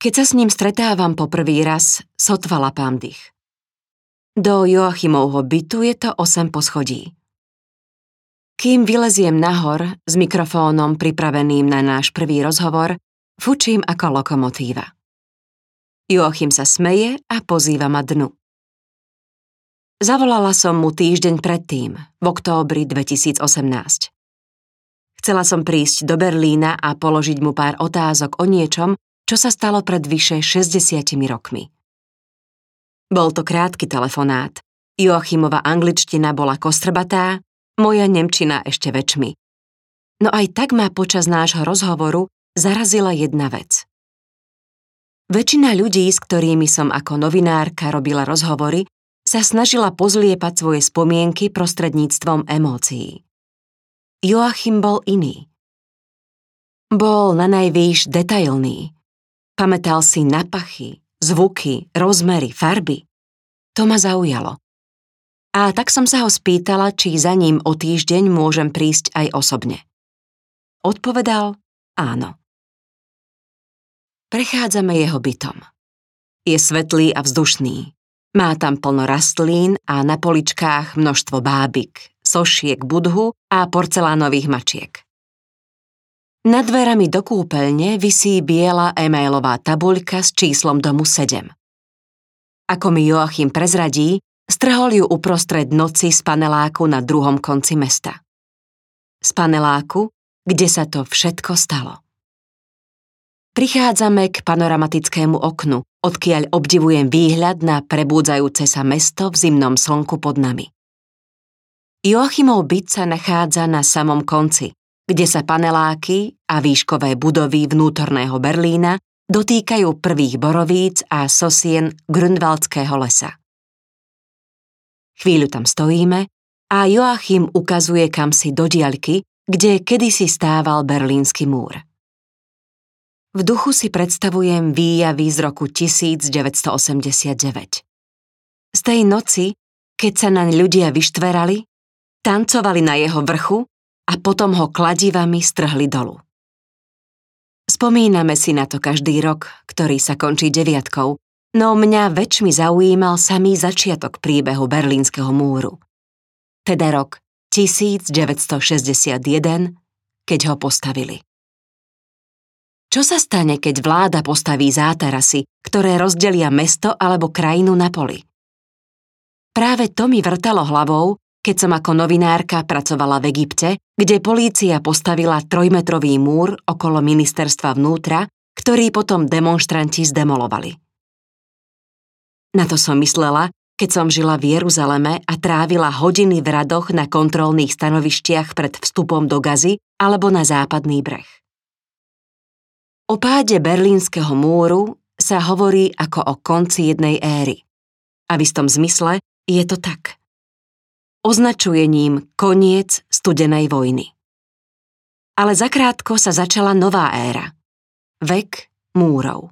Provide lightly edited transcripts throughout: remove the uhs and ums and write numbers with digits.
Keď sa s ním stretávam po prvý raz, sotva lapám dých. Do Joachimovho bytu je to 8 poschodí. Kým vyleziem nahor s mikrofónom pripraveným na náš prvý rozhovor, fučím ako lokomotíva. Joachim sa smeje a pozýva ma dnu. Zavolala som mu týždeň predtým, v októbri 2018. Chcela som prísť do Berlína a položiť mu pár otázok o niečom, čo sa stalo pred vyše 60 rokmi. Bol to krátky telefonát. Joachimova angličtina bola kostrbatá, moja nemčina ešte väčšmi. No aj tak ma počas nášho rozhovoru zarazila jedna vec. Väčšina ľudí, s ktorými som ako novinárka robila rozhovory, sa snažila pozliepať svoje spomienky prostredníctvom emócií. Joachim bol iný. Bol nanajvýš detailný. Pamätal si na pachy, zvuky, rozmery, farby. To ma zaujalo. A tak som sa ho spýtala, či za ním o týždeň môžem prísť aj osobne. Odpovedal áno. Prechádzame jeho bytom. Je svetlý a vzdušný. Má tam plno rastlín a na poličkách množstvo bábik, sošiek Budhu a porcelánových mačiek. Nad dverami do kúpeľne visí biela e-mailová tabuľka s číslom domu 7. Ako mi Joachim prezradí, strhol ju uprostred noci z paneláku na druhom konci mesta. Z paneláku, kde sa to všetko stalo. Prichádzame k panoramatickému oknu, odkiaľ obdivujem výhľad na prebúdzajúce sa mesto v zimnom slnku pod nami. Joachimov byt sa nachádza na samom konci, kde sa paneláky a výškové budovy vnútorného Berlína dotýkajú prvých borovíc a sosien Grünwaldského lesa. Chvíľu tam stojíme a Joachim ukazuje kamsi do diaľky, kde kedysi stával Berlínsky múr. V duchu si predstavujem výjavy z roku 1989. Z tej noci, keď sa naň ľudia vyštverali, tancovali na jeho vrchu a potom ho kladivami strhli dolu. Spomíname si na to každý rok, ktorý sa končí 9, no mňa väčšmi zaujímal samý začiatok príbehu Berlínskeho múru. Teda rok 1961, keď ho postavili. Čo sa stane, keď vláda postaví zátarasy, ktoré rozdelia mesto alebo krajinu na poli? Práve to mi vrtalo hlavou, keď som ako novinárka pracovala v Egypte, kde polícia postavila 3-metrový múr okolo ministerstva vnútra, ktorý potom demonštranti zdemolovali. Na to som myslela, keď som žila v Jeruzaleme a trávila hodiny v radoch na kontrolných stanovištiach pred vstupom do Gazy alebo na západný breh. O páde Berlínskeho múru sa hovorí ako o konci jednej éry. A v istom zmysle je to tak. Označuje ním koniec studenej vojny. Ale zakrátko sa začala nová éra. Vek múrov.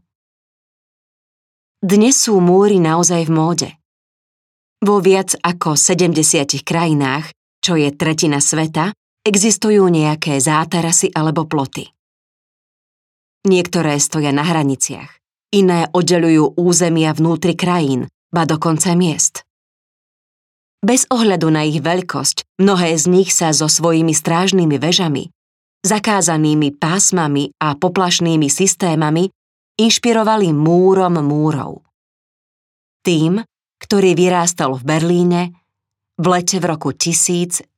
Dnes sú múry naozaj v móde. Vo viac ako 70 krajinách, čo je tretina sveta, existujú nejaké zátarasy alebo ploty. Niektoré stoja na hraniciach, iné oddeľujú územia vnútri krajín, ba dokonca miest. Bez ohľadu na ich veľkosť, mnohé z nich sa so svojimi strážnymi vežami, zakázanými pásmami a poplašnými systémami inšpirovali múrom múrov. Tým, ktorý vyrástol v Berlíne v lete v roku 1961.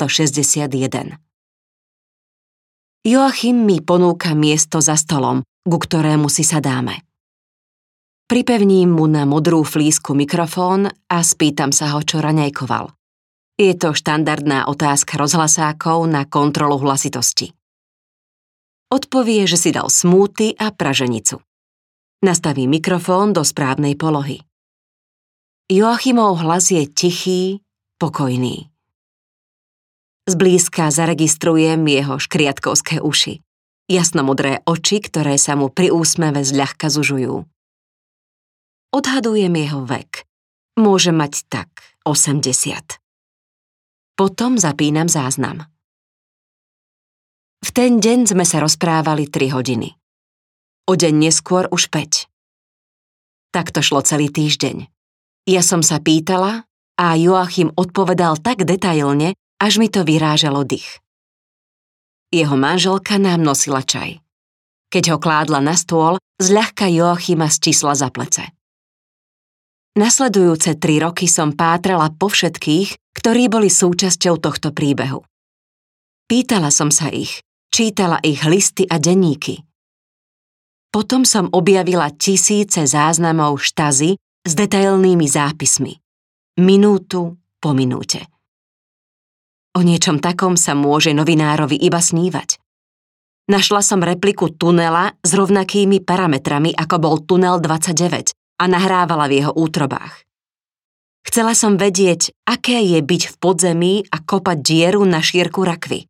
Joachim mi ponúka miesto za stolom, ku ktorému si sadáme. Pripevním mu na modrú flísku mikrofón a spýtam sa ho, čo raňajkoval. Je to štandardná otázka rozhlasákov na kontrolu hlasitosti. Odpovie, že si dal smoothie a praženicu. Nastaví mikrofón do správnej polohy. Joachimov hlas je tichý, pokojný. Zblízka zaregistrujem jeho škriatkovské uši, jasnomodré oči, ktoré sa mu pri úsmeve zľahka zužujú. Odhadujem jeho vek. Môže mať tak 80. Potom zapínam záznam. V ten deň sme sa rozprávali 3 hodiny. o deň neskôr už 5. Takto šlo celý týždeň. Ja som sa pýtala a Joachim odpovedal tak detailne, až mi to vyrážalo dych. Jeho manželka nám nosila čaj. Keď ho kládla na stôl, zľahka Joachima stisla za plece. Nasledujúce 3 roky som pátrala po všetkých, ktorí boli súčasťou tohto príbehu. Pýtala som sa ich, čítala ich listy a denníky. Potom som objavila tisíce záznamov štazy s detailnými zápismi. Minútu po minúte. O niečom takom sa môže novinárovi iba snívať. Našla som repliku tunela s rovnakými parametrami, ako bol tunel 29 a nahrávala v jeho útrobách. Chcela som vedieť, aké je byť v podzemí a kopať dieru na šírku rakvy.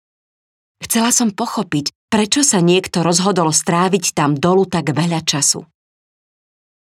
Chcela som pochopiť, prečo sa niekto rozhodol stráviť tam dolu tak veľa času.